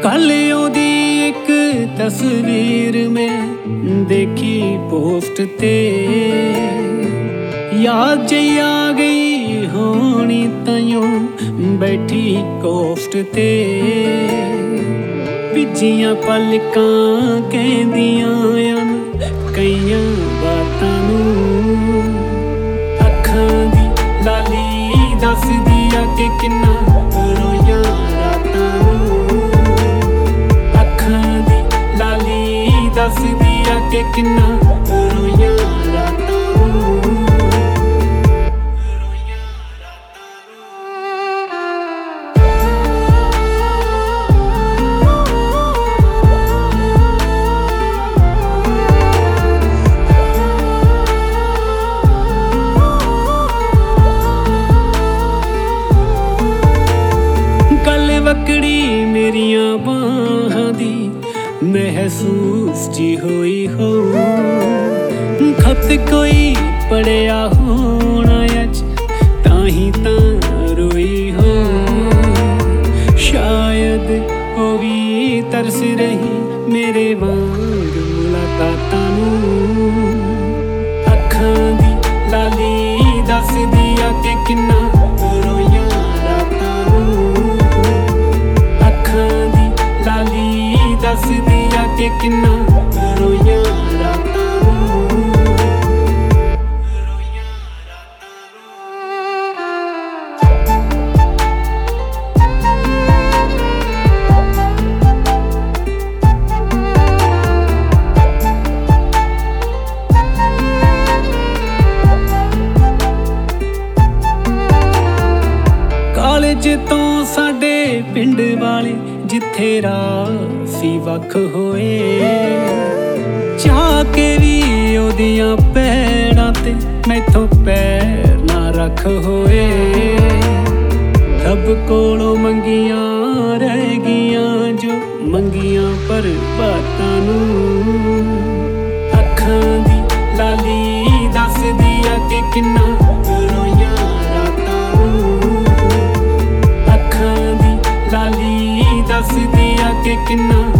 कल ओदी एक तस्वीर में देखी पोस्ट ते याद जी आ गई होनी ताइयों बैठी कोस्ट ते बिजियां पलकां कहदियां कईयां बातां नूं अखां दी लाली दसदी आ कि किन्ना रोइयां रातां नूं अखां दी लाली दसदी आ कि किन्ना रोइयां रातां नूं। वकड़ी मेरिया बाहां दी महसूस जी होई हो खत कोई पढ़िया होना अज ताही तां रोई हो शायद वो भी तरस रही मेरे वांग मुलाकातां नूं अखां दी लाली दसदी आ कि किन्ना रोइयां रातां नूं दसदी आ कि किन्ना रोइयां रातां नूं। कालेज तो साडे पिंड वाले जिथे राह सी वख होए चाह के भी ओदियां पैड़ां ते मैथों पैर ना रख होए सब कोलों मंगियां रह गियां जो मंगियां पर बातां नूं अखां दी लाली दसदी आ कि किन्ना रोइयां रातां नूं अखां दी लाली दसदी आ कि किन्ना